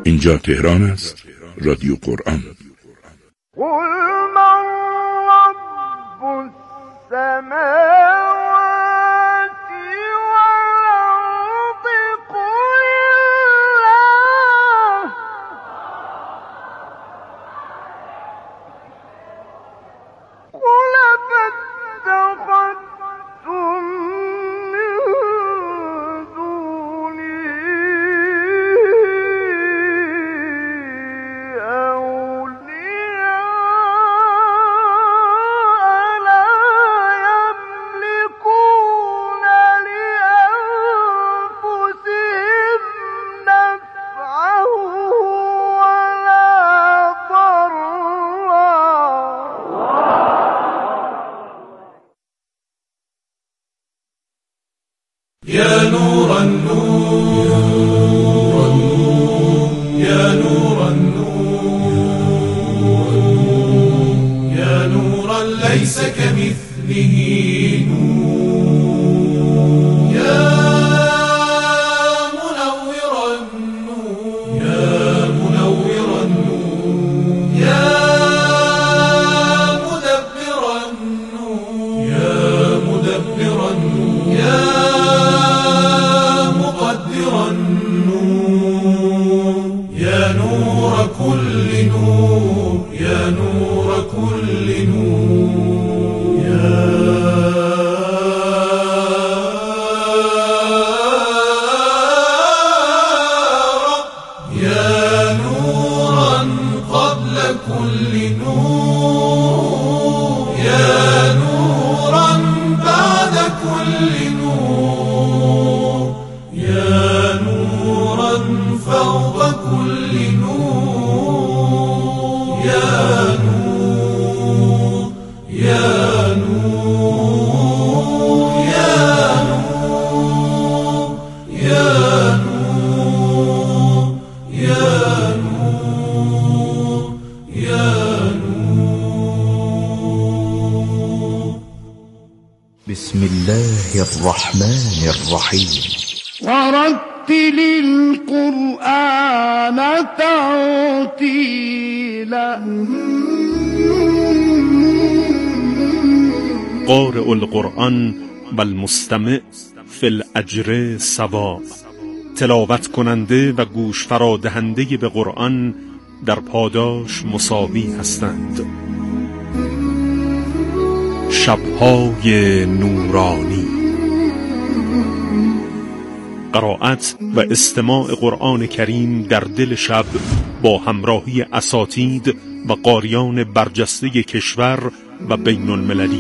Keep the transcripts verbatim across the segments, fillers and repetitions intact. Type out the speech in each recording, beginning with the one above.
اینجا تهران است، رادیو قرآن. قل من رب السماوات والأرض قل الله قل فاتخذتم من دونه أولياء لا يملكون لأنفسهم نفعا ولا ضرا. يا نور النور يا نور النور يا نورا ليس كمثله نور يا منور النور يا منور النور يا مدبر النور يا مدبر النور يا مقدر النور يا نور كل نور يا نور كل نور يا رب يا نورا قبل كل نور يا نورا بعد كل نور يا نورا فوق كل نور يا نور يا نور يا نور يا نور يا نور يا نور. بسم الله الرحمن الرحيم. ورتل القرآن ترتيلا. قارئ القرآن و المستمع فی الاجر سواء. تلاوت کننده و گوش فرادهنده به قرآن در پاداش مساوی هستند. شب‌های نورانی. قرائت و استماع قرآن کریم در دل شب با همراهی اساتید و قاریان برجسته کشور و بین المللی.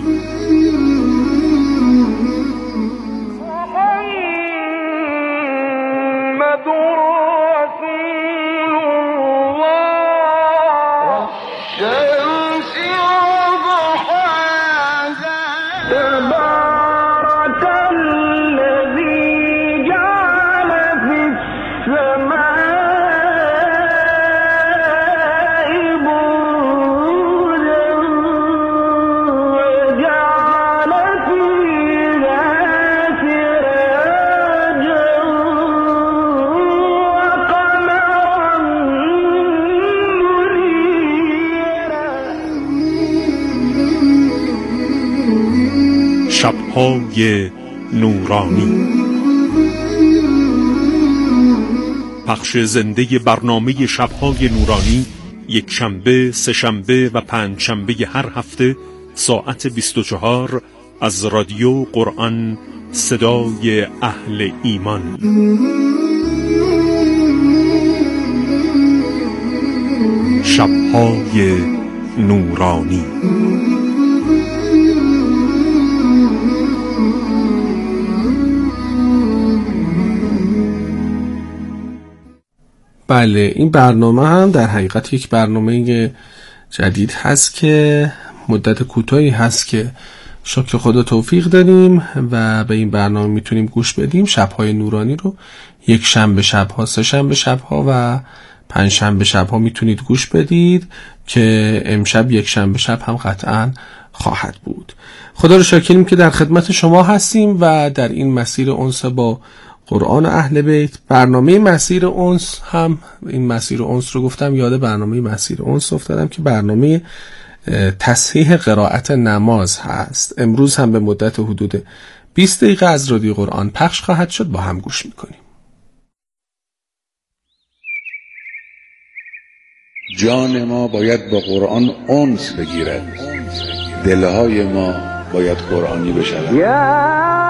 شب‌های نورانی. پخش زنده برنامه شب‌های نورانی یک شنبه، سه شنبه و پنج شنبه هر هفته ساعت بیست و چهار از رادیو قرآن، صدای اهل ایمان. شب‌های نورانی. بله، این برنامه هم در حقیقت یک برنامه جدید هست که مدت کوتاهی هست که شکر خدا توفیق داریم و به این برنامه میتونیم گوش بدیم. شب‌های نورانی رو یک شنبه شب‌ها، سه شنبه شب‌ها و پنج شنبه شب‌ها میتونید گوش بدید که امشب یک شنبه شب هم قطعاً خواهد بود. خدا رو شاکریم که در خدمت شما هستیم و در این مسیر انس با قرآن و اهل بیت. برنامه مسیر انس هم، این مسیر انس رو گفتم، یاد برنامه مسیر انس افتادم که برنامه تصحیح قرائت نماز هست. امروز هم به مدت حدود بیست دقیقه از رادیو قرآن پخش خواهد شد، با هم گوش میکنیم. جان ما باید با قرآن انس بگیرد، دلهای ما باید قرآنی بشود.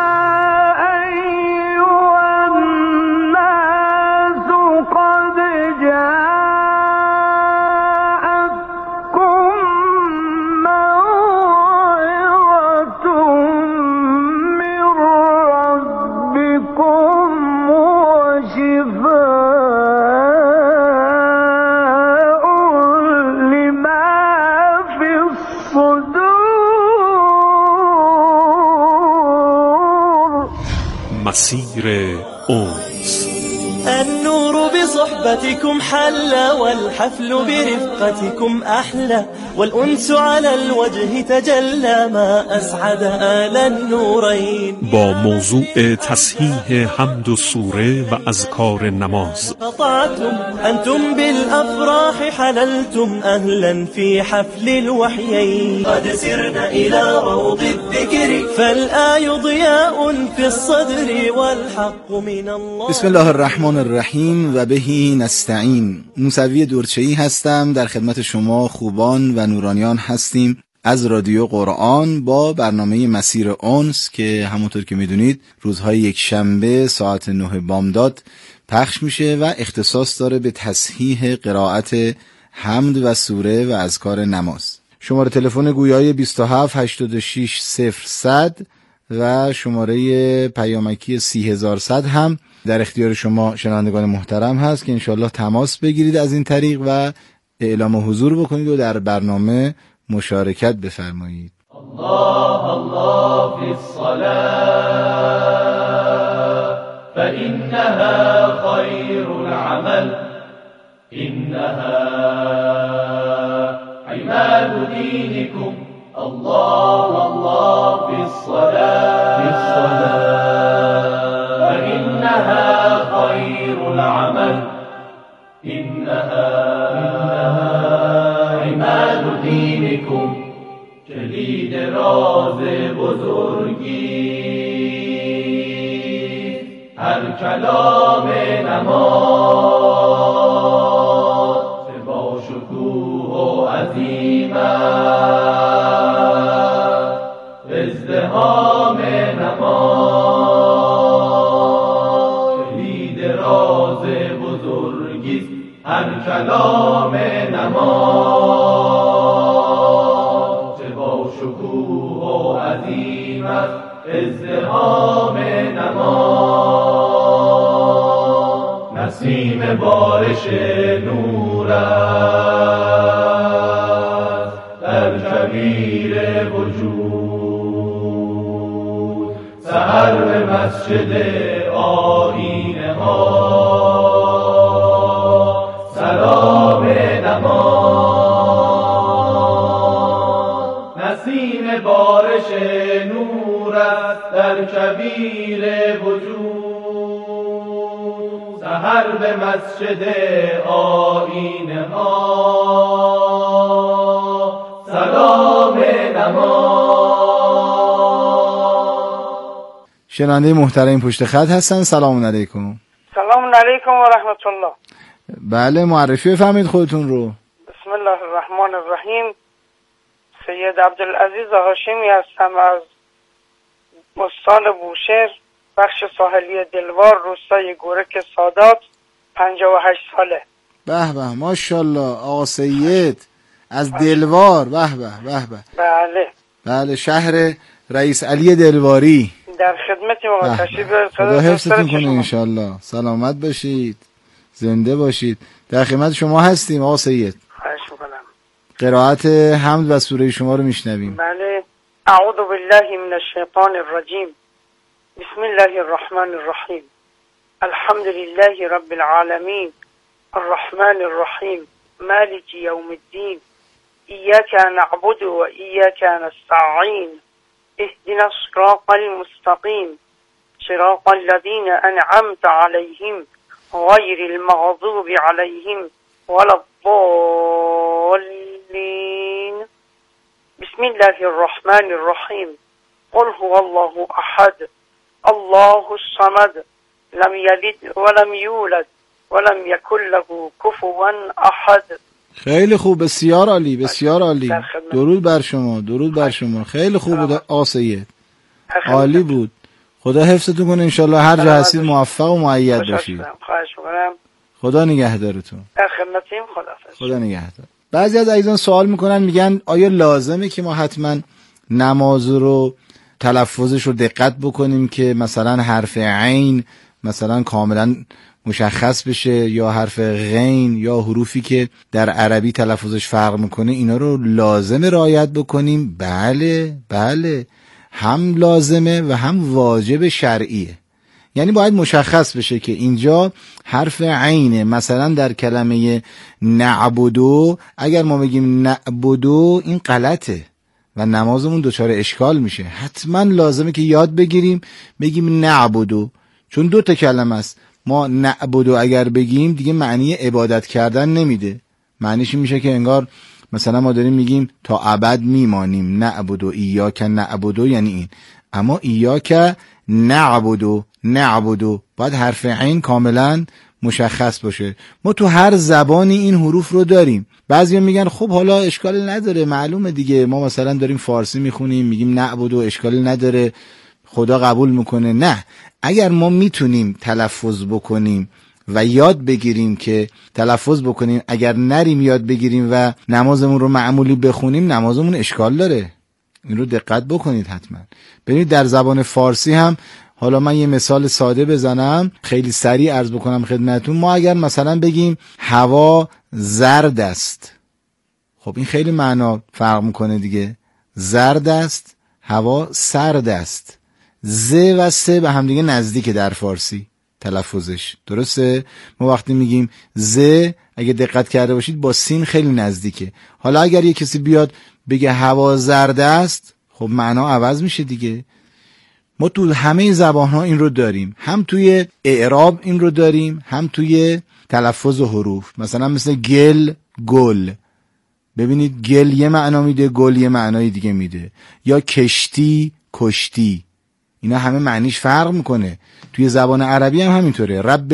مسیر انس. النور بصحبتكم حلى والحفل برفقتكم أحلى والأنس على الوجه تجلى ما أسعد آل النورين. با موضوع تصحیح حمد و سوره و اذکار نماز. قطعتم أنتم بالأفراح حللتم أهلا في حفل الوحيين. قد سرنا إلى روض الذكر فالآي ضياء في الصدر والحق من الله. بسم الله الرحمن الرحیم و بهی نستعین. موسوی دورچه‌ای هستم، در خدمت شما خوبان و نورانیان هستیم از رادیو قرآن با برنامه مسیر انس که همونطور که میدونید روزهای یک شنبه ساعت نه بامداد پخش میشه و اختصاص داره به تصحیح قرائت حمد و سوره و اذکار نماز. شماره تلفن گویای بیست و هفت هشتاد و شش صفر صد و شماره پیامکی سی هزار صد هم در اختیار شما شنوندگان محترم هست که انشالله تماس بگیرید از این طریق و اعلام حضور بکنید و در برنامه مشارکت بفرمایید. الله الله في الصلاة فإنها خير العمل إنها عماد دينكم. الله الله في الصلاة في الصلاة فإنها خير العمل إنها عماد دينكم. کلید راز بزرگی هر کلام نماز با شکوه و عظیمت ازدحام نماز. کلید راز بزرگی هر کلام نماز با شکوه و عظیمت ازدحام نماز. نسیم بارش نور است در کویر وجود. سحر به مسجد آیینه ها سلام نماز. نسیم بارش نور است در کویر وجود. سحر به مسجد آیینه ها سلام نماز. شنونده محترم پشت خط هستن. سلام علیکم. سلام علیکم و رحمت الله. بله، معرفی بفرمایید خودتون رو. بسم الله الرحمن الرحیم. سید عبدالعزیز هاشمی هستم از بستان بوشهر، بخش ساحلی دلوار، روستای گورک سادات، پنجاه و هشت ساله. به به، ماشاءالله. آقا سید از دلوار. به به به به. بله بله، شهر رئیس علی دلواری. در خدمت ما. تشریف بیارید. خدا حفظتون کنه انشالله. سلامت باشید، زنده باشید. در خدمت شما هستیم آقا سید. خواهش میکنم. قرائت حمد و سوره شما رو میشنویم. بله. اعوذ بالله من الشیطان الرجیم. بسم الله الرحمن الرحیم. الحمد لله رب العالمین الرحمن الرحیم مالک یوم الدین ایاک نعبد و ایاک نستعین اهدنا الصراط المستقیم صراط الذين أنعمت عليهم غير المغضوب عليهم ولا الضالين. بسم الله الرحمن الرحيم. قل هو الله أحد الله الصمد لم يلد ولم يولد ولم يكن له كفوا أحد. خیلی خوب، بسیار عالی، بسیار عالی. درود بر شما، درود بر شما. خیلی خوب بود آقا سید، عالی بود. خدا حفظتون کنه، انشالله هر جا هستید موفق و مؤید باشید. خواهش می‌کنم. خدا نگهدارتون. در خدمتیم. خداحافظ. خدا نگهدار. بعضی از عزیزان سوال میکنن، میگن آیا لازمه که ما حتما نماز رو تلفظش رو دقت بکنیم که مثلا حرف عین مثلا کاملا مشخص بشه، یا حرف غین یا حروفی که در عربی تلفظش فرق میکنه اینا رو لازمه رعایت بکنیم؟ بله بله، هم لازمه و هم واجب شرعیه. یعنی باید مشخص بشه که اینجا حرف عینه. مثلا در کلمه نعبدو اگر ما بگیم نعبدو این غلطه و نمازمون دچار اشکال میشه. حتما لازمه که یاد بگیریم بگیم نعبدو، چون دو تا کلمه است. ما نعبدو اگر بگیم دیگه معنی عبادت کردن نمیده، معنیش میشه که انگار مثلا ما داریم میگیم تا ابد میمانیم. نعبدو ایاک نعبدو یعنی این، اما ایاک نعبدو نعبدو باید حرف عین کاملا مشخص باشه. ما تو هر زبانی این حروف رو داریم. بعضیا میگن خب حالا اشکال نداره، معلومه دیگه، ما مثلا داریم فارسی میخونیم میگیم نعبدو، اشکال نداره، خدا قبول میکنه. نه، اگر ما میتونیم تلفظ بکنیم و یاد بگیریم که تلفظ بکنیم، اگر نریم یاد بگیریم و نمازمون رو معمولی بخونیم نمازمون اشکال داره. این رو دقت بکنید حتما. ببینید در زبان فارسی هم، حالا من یه مثال ساده بزنم خیلی سریع عرض بکنم خدمتون. ما اگر مثلا بگیم هوا زرد است، خب این خیلی معنا فرق میکنه دیگه. زرد است، هوا سرد است. ز و س به هم دیگه نزدیکه در فارسی تلفظش، درسته؟ ما وقتی میگیم ز اگه دقت کرده باشید با سین خیلی نزدیکه. حالا اگر یه کسی بیاد بگه هوا زرد است، خب معنا عوض میشه دیگه. ما تو همه زبان‌ها این رو داریم، هم توی اعراب این رو داریم، هم توی تلفظ و حروف. مثلا مثل گل، گل، ببینید گل یه معنا میده، گل یه معنای دیگه میده. یا کشتی، کشتی، اینا همه معنیش فرق میکنه. توی زبان عربی هم همینطوره. رب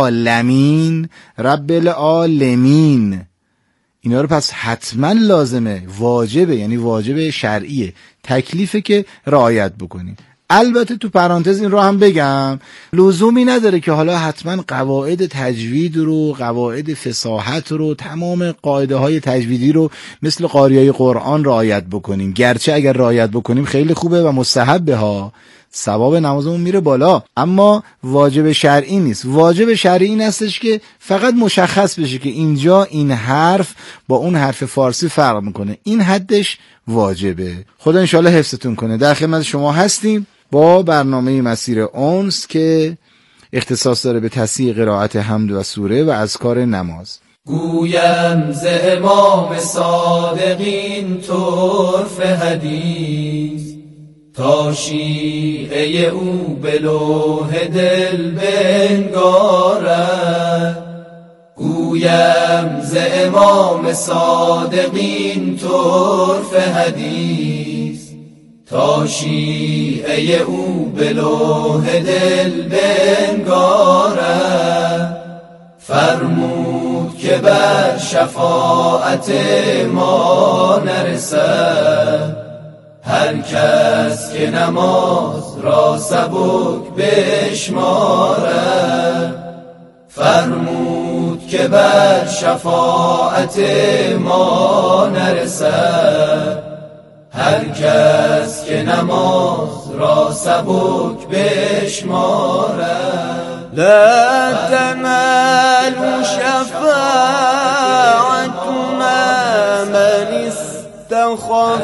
العالمین، رب العالمین، اینا رو پس حتما لازمه، واجبه، یعنی واجب شرعیه، تکلیفه که رعایت بکنیم. البته تو پرانتز این رو هم بگم، لزومی نداره که حالا حتما قواعد تجوید رو، قواعد فصاحت رو، تمام قاعده های تجویدی رو مثل قاریای قرآن رعایت بکنیم. گرچه اگر رعایت بکنیم خیلی خوبه و مستحبه ها، ثواب نمازمون میره بالا، اما واجب شرعی نیست. واجب شرعی این هستش که فقط مشخص بشه که اینجا این حرف با اون حرف فارسی فرق میکنه، این حدش واجبه. خدا انشالله حفظتون کنه. در خدمت شما هستیم با برنامه مسیر انس که اختصاص داره به تصحیح قرائت حمد و سوره و اذکار نماز. گویم ز امام صادقین طرف حدیث، تا شیعه او به لوح دل بنگارد. گویم ز امام صادقین طرف حدیث، تا شیعه او به لوح دل بنگارد. فرمود که بر شفاعت ما نرسد، هر کس که نماز را سبک بشمارد. فرمود که بر شفاعت ما نرسد، هر کس که نماز را سبک بشمارد. لا تنال شفاعتنا من استخف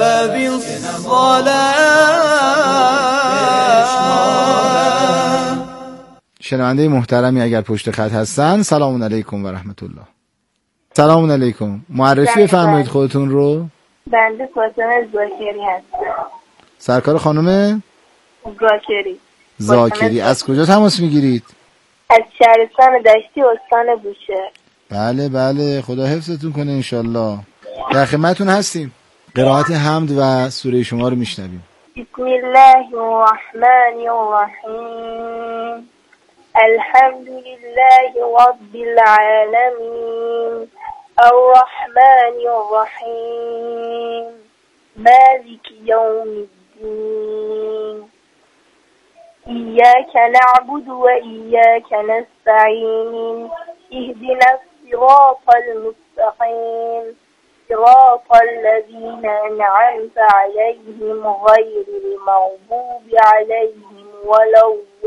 بالصلاة. شنونده محترمی اگر پشت خط هستن، سلام علیکم و رحمت الله. سلام علیکم، معرفی بفرمایید خودتون رو. بنده فاطمه زاکری هستم. سرکار خانم زاکری. زاکری. از کجا تماس میگیرید؟ از شهرستان دشتی استان بوشهر. بله بله، خدا حفظتون کنه انشالله. در خدمتتون هستیم. قرائت حمد و سوره شما رو میشنویم. بسم الله الرحمن الرحیم. الحمد لله رب العالمین الرحمن الرحیم مالک یوم الدین إياك نعبد وإياك نستعين اهدنا الصراط المستقيم صراط الذين أنعمت عليهم غير المغضوب عليهم ولا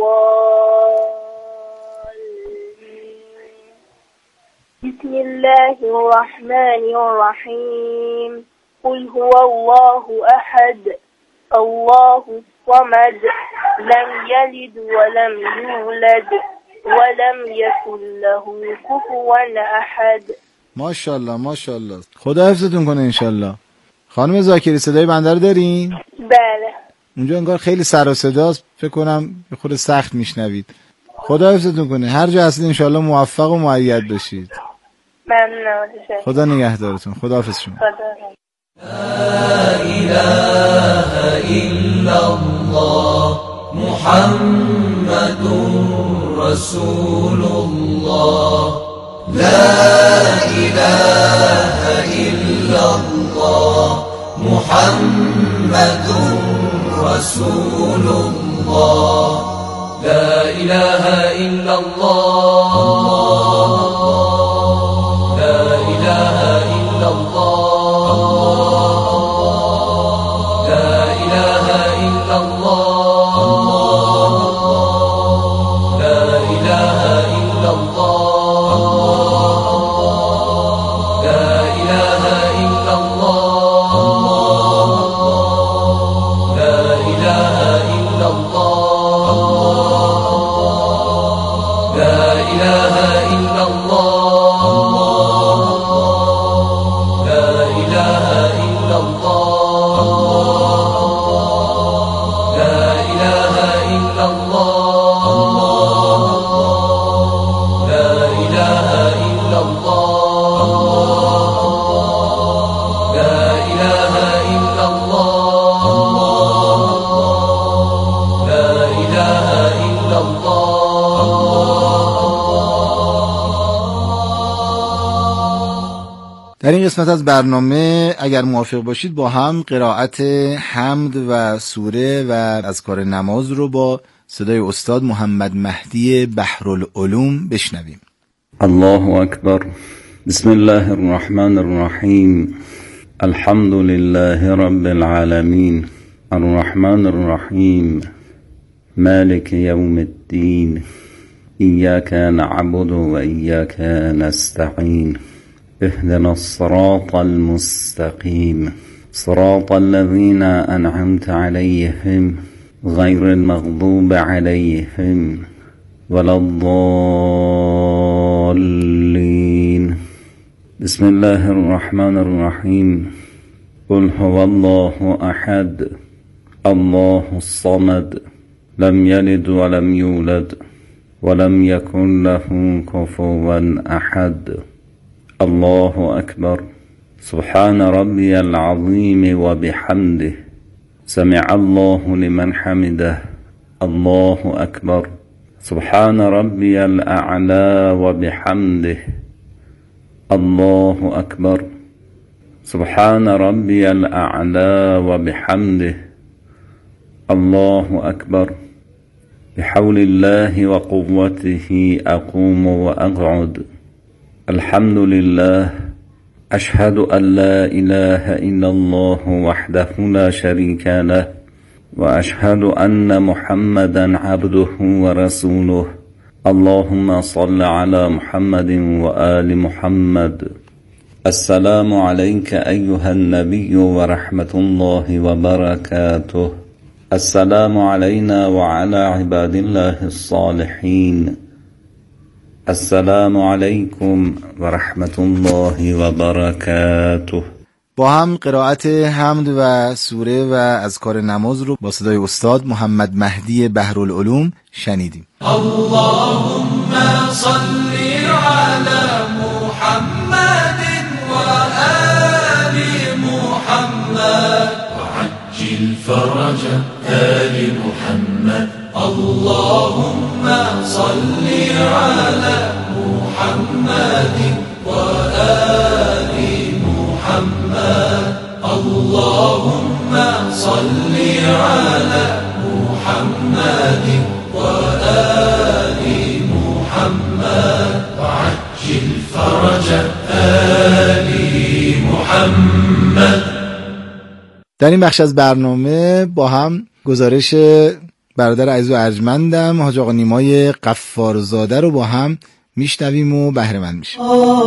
الضالين. بسم الله الرحمن الرحيم. قل هو الله أحد الله الصمد لم يلد ولم يولد ولم يكن له كفوا احد. ماشاءالله ماشاءالله، خدا حفظتون کنه انشالله. خانم زاکری صدای بنده رو دارین؟ بله. اونجا انگار خیلی سر و صداست، فکر کنم به خود سخت میشنوید. خدا حفظتون کنه، هر جا هستید انشالله موفق و مؤید بشید. ممنون. خدا نگهدارتون. خدا حافظ شما. خدا. لا إله إلا الله محمد رسول الله. لا إله إلا الله محمد رسول الله. لا إله إلا الله لا إله إلا الله در این قسمت از برنامه اگر موافق باشید با هم قرائت حمد و سوره و اذکار نماز رو با صدای استاد محمد مهدی بحرالعلوم بشنویم. الله اکبر. بسم الله الرحمن الرحیم. الحمد لله رب العالمین الرحمن الرحیم مالک یوم الدین ایاک نعبد و ایاک نستعین اهدنا الصراط المستقيم صراط الذين أنعمت عليهم غير المغضوب عليهم ولا الضالين. بسم الله الرحمن الرحيم. قل هو الله أحد الله الصمد لم يلد ولم يولد ولم يكن له كفوا أحد. الله أكبر. سبحان ربي العظيم وبحمده سمع الله لمن حمده. الله أكبر. سبحان ربي الأعلى وبحمده. الله أكبر. سبحان ربي الأعلى وبحمده. الله أكبر. بحول الله وقوته أقوم وأقعد. الحمد لله. أشهد أن لا إله إلا الله وحده لا شريك له وأشهد أن محمدا عبده ورسوله. اللهم صل على محمد وآل محمد. السلام عليك أيها النبي ورحمة الله وبركاته. السلام علينا وعلى عباد الله الصالحين. السلام علیکم و رحمت الله و برکاته. با هم قرائت حمد و سوره و اذکار نماز رو با صدای استاد محمد مهدی بحرالعلوم شنیدیم. اللهم صل على محمد و آل محمد وعجل فرج آل محمد. اللهم صل على محمد و آل محمد. اللهم صل على محمد و آل محمد وعجل فرج آل محمد. در این بخش از برنامه با هم گزارش برادر عزیز و ارجمندم حاج آقا نیمای غفارزاده رو با هم میشنویم و بهره مند میشیم.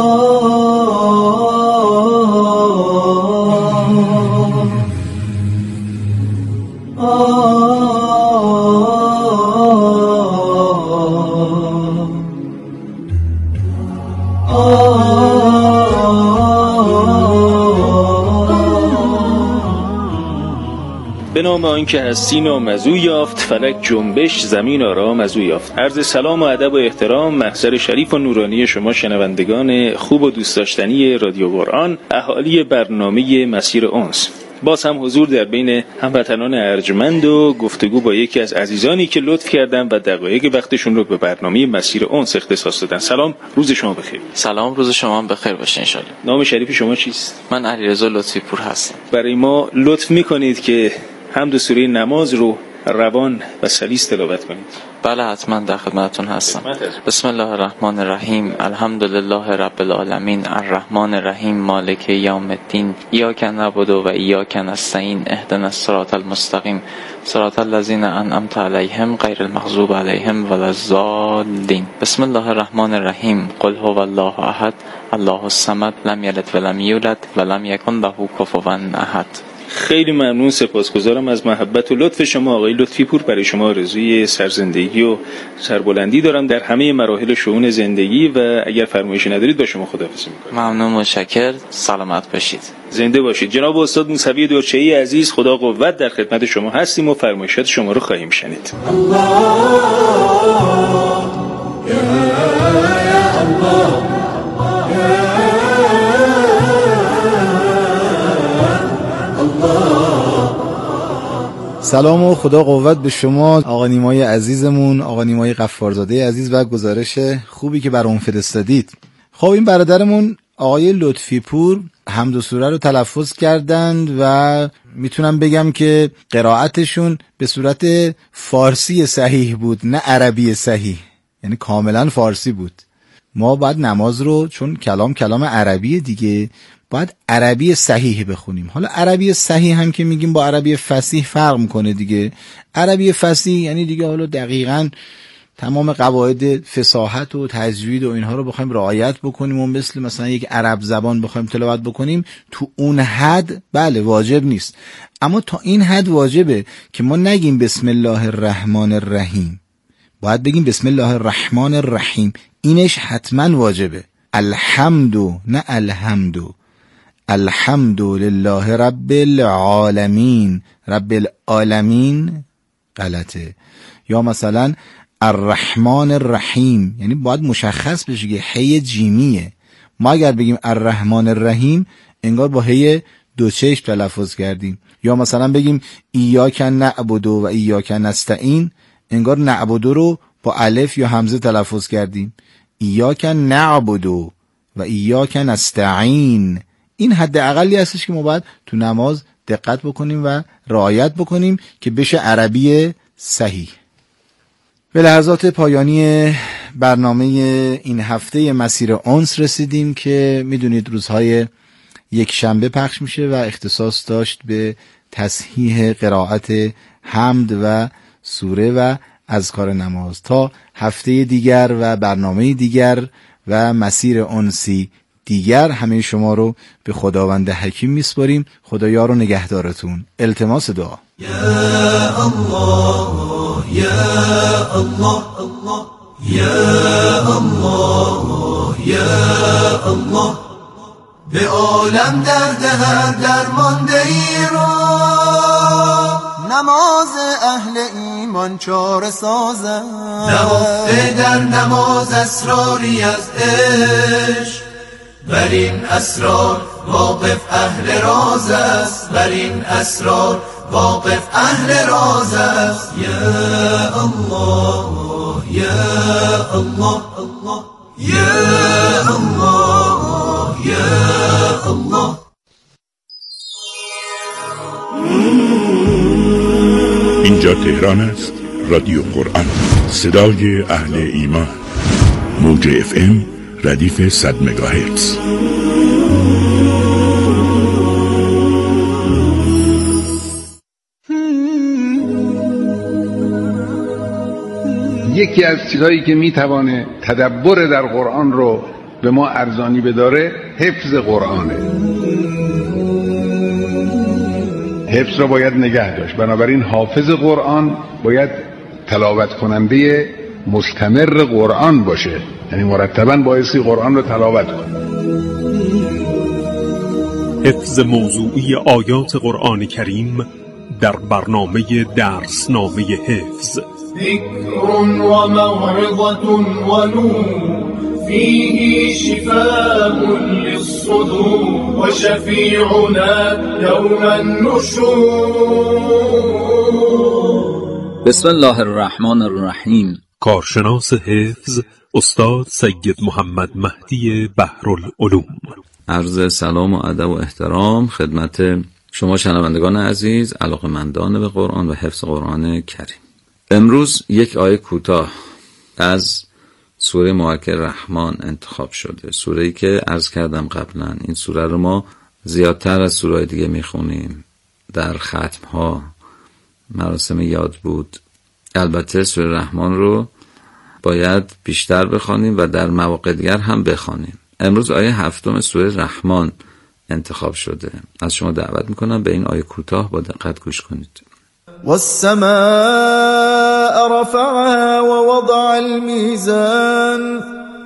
به نام آنکه هستی نامزو یافت، فلک جنبش زمین آرام ازو یافت. عرض سلام و ادب و احترام محضر شریف و نورانی شما شنوندگان خوب و دوست داشتنی رادیو قرآن، اهالی برنامه مسیر انس. باز هم حضور در بین هموطنان ارجمند و گفتگو با یکی از عزیزانی که لطف کردن و دقایق وقتشون رو به برنامه مسیر انس اختصاص دادن. سلام، روز شما بخیر. سلام، روز شما بخیر باشه ان شاءالله. نام شریف شما چیست؟ من علیرضا لطفی پور هستم. برای ما لطف میکنید که حمد سوره نماز رو روان و سلیس تلاوت کنید. بله حتما در خدمتتون هستم. بسم الله الرحمن الرحیم. الحمدلله رب العالمین الرحمن الرحیم مالک یوم الدین ایاک نعبد و ایاک نستعین اهدنا الصراط المستقیم صراط الذین انعمت علیهم غیر المغضوب علیهم ولا الضالین. بسم الله الرحمن الرحیم. قل هو الله احد الله الصمد لم یلد ولم یولد ولم یکن له کفوا احد. خیلی ممنون، سپاسگزارم از محبت و لطف شما آقای لطفی پور. برای شما آرزوی سرزندگی و سربلندی دارم در همه مراحل شئون زندگی و اگر فرمایشی ندارید با شما خداحافظی میکنم. ممنون، متشکرم، سلامت باشید. زنده باشید. جناب استاد موسوی دورچه‌ای عزیز، خدا قوت، در خدمت شما هستیم و فرمایشات شما رو خواهیم شنید. الله یا الله سلام و خدا قوت به شما آقا نیمای عزیزمون، آقا نیمای غفارزاده عزیز و گزارش خوبی که برام فرستادید. خب این برادرمون آقای لطفی پور حمد و سوره رو تلفظ کردند و میتونم بگم که قرائتشون به صورت فارسی صحیح بود، نه عربی صحیح، یعنی کاملا فارسی بود. ما باید نماز رو، چون کلام کلام عربی دیگه، باید عربی صحیح بخونیم. حالا عربی صحیح هم که میگیم با عربی فصیح فرق میکنه دیگه. عربی فصیح یعنی دیگه حالا دقیقاً تمام قواعد فصاحت و تجوید و اینها رو بخوایم رعایت بکنیم و مثل مثلا یک عرب زبان بخوایم تلاوت بکنیم، تو اون حد بله واجب نیست، اما تا این حد واجبه که ما نگیم بسم الله الرحمن الرحیم، باید بگیم بسم الله الرحمن الرحیم. اینش حتما واجبه. الحمدو نه الحمدو، الحمد لله رب العالمین. رب العالمین غلطه. یا مثلا الرحمن الرحیم، یعنی باید مشخص بشه که هی جیمیه. ما اگر بگیم الرحمن الرحیم انگار با هی دو چشم تلفظ کردیم. یا مثلا بگیم ایاک نعبد و ایاک نستعین، انگار نعبد رو با الف یا همزه تلفظ کردیم. ایاک نعبد و ایاک نستعین. این حد اقلی هستش که ما باید تو نماز دقت بکنیم و رعایت بکنیم که بشه عربی صحیح. به لحظات پایانی برنامه این هفته مسیر انس رسیدیم که میدونید روزهای یک شنبه پخش میشه و اختصاص داشت به تصحیح قرائت حمد و سوره و اذکار نماز. تا هفته دیگر و برنامه دیگر و مسیر انسی دیگر همه شما رو به خداوند حکیم میسپاریم. خدایا رو نگهدارتون. التماس دعا. یا الله یا الله یا الله یا الله به عالم درد هر درماندهی را. نماز اهل ایمان چاره سازد، نهفته در نماز اسراری از عشق، بر این اسرار واقف اهل راز است، بر این اسرار واقف اهل راز است. یا الله یا الله یا الله یا الله. اینجا تهران است، رادیو قرآن، صدای اهل ایمان. موج اف ام ردیف صد مگاهرتز. یکی از چیزهایی که میتوانه تدبر در قرآن رو به ما ارزانی بداره حفظ قرآنه. حفظ رو باید نگه داشت. بنابراین حافظ قرآن باید تلاوت کننده مستمر قرآن باشه، یعنی مرتباً بایستی قرآن رو تلاوت کنه. حفظ موضوعی آیات قرآن کریم در برنامه درسنامه حفظ. ذکر و موعظة و نور فیه شفاء للصدور و شفیعنا یوم النشور. بسم الله الرحمن الرحیم. کارشناس حفظ استاد سید محمد مهدی بحرالعلوم. عرض سلام و ادب و احترام خدمت شما شنوندگان عزیز، علاقه‌مندان به قرآن و حفظ قرآن کریم. امروز یک آیه کوتاه از سوره مبارکه رحمان انتخاب شده. سوره‌ای که عرض کردم قبلا این سوره رو ما زیادتر از سوره‌های دیگه میخونیم در ختم‌ها، مراسم یاد بود. البته سوره رحمان رو باید بیشتر بخوانیم و در مواقع دیگر هم بخوانیم. امروز آیه هفتم سوره رحمان انتخاب شده. از شما دعوت میکنم به این آیه کوتاه با دقت گوش کنید. والسماء رفعها ووضع الميزان.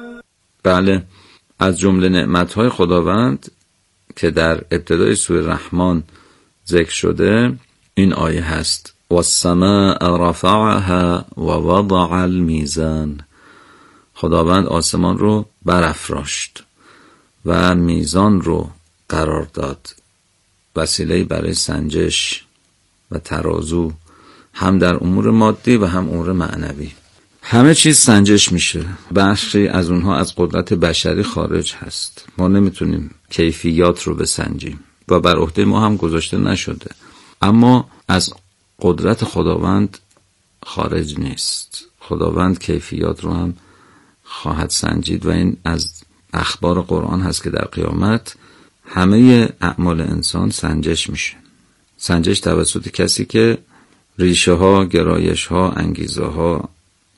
بله، از جمله نعمت‌های خداوند که در ابتدای سوره رحمان ذکر شده این آیه هست. والسماء رفعها ووضع الميزان. خداوند آسمان رو برافراشت و میزان رو قرار داد، وسیله برای سنجش و ترازو، هم در امور مادی و هم امور معنوی. همه چیز سنجش میشه. بخشی از اونها از قدرت بشری خارج هست. ما نمیتونیم کیفیات رو بسنجیم و بر عهده ما هم گذاشته نشده، اما از قدرت خداوند خارج نیست. خداوند کیفیات رو هم خواهد سنجید و این از اخبار قرآن هست که در قیامت همه اعمال انسان سنجش میشه. سنجش توسط کسی که ریشه ها، گرایش ها، انگیزه ها،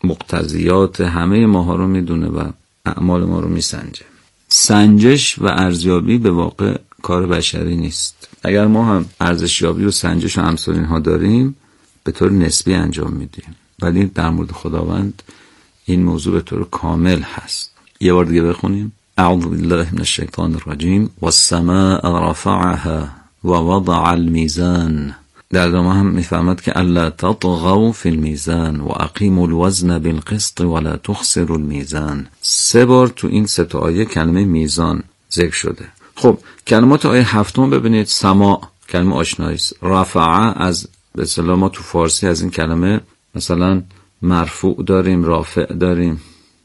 مقتضیات همه ماها رو میدونه و اعمال ما رو میسنجه. سنجش و ارزیابی به واقع کار بشری نیست. اگر ما هم ارزشیابی و سنجش و امثال اینها داریم به طور نسبی انجام میدیم، ولی در مورد خداوند این موضوع به طور کامل هست. یه بار دیگه بخونیم. اعوذ بالله من الشیطان الرجیم. والسماء رفعها ووضع الميزان. در ادامه هم میفهمد که الا تطغوا فی الميزان و اقیموا الوزن بالقسط ولا تخسروا الميزان. سه بار تو این سه تا آیه کلمه میزان ذکر شده. خب کلمات آیه هفتم ببینید. سما کلمه آشنایی است. رفع از به اصطلاح ما تو فارسی از این کلمه مثلا مرفوع داریم، رافع داریم،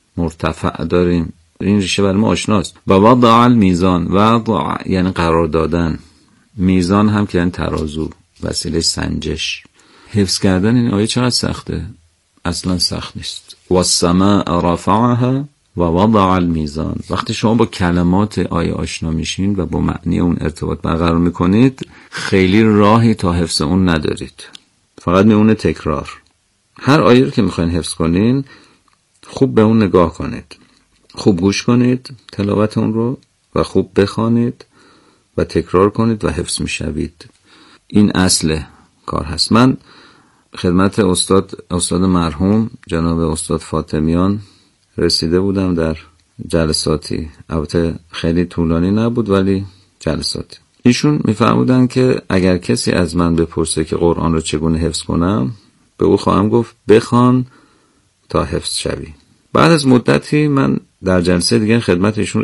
مرتفع داریم. این ریشه برای ما آشناست. و وضع المیزان، وضع یعنی قرار دادن، میزان هم که یعنی ترازو، وسیله سنجش. حفظ کردن این آیه چقدر سخته؟ اصلا سخت نیست. والسماء رفعها و وضع المیزان. وقتی شما با کلمات آیه آشنا میشین و با معنی اون ارتباط برقرار میکنید، خیلی راهی تا حفظ اون ندارید، فقط میمونه تکرار. هر آیه رو که میخواین حفظ کنین خوب به اون نگاه کنید، خوب گوش کنید تلاوت اون رو و خوب بخوانید و تکرار کنید و حفظ میشوید. این اصل کار هست. من خدمت استاد استاد مرحوم جناب استاد فاطمیان رسیده بودم در جلساتی، البته خیلی طولانی نبود ولی جلساتی. ایشون میفرمودن که اگر کسی از من بپرسه که قرآن رو چگونه حفظ کنم، به او خواهم گفت بخوان تا حفظ شوی. بعد از مدتی من در جلسه دیگه خدمت ایشون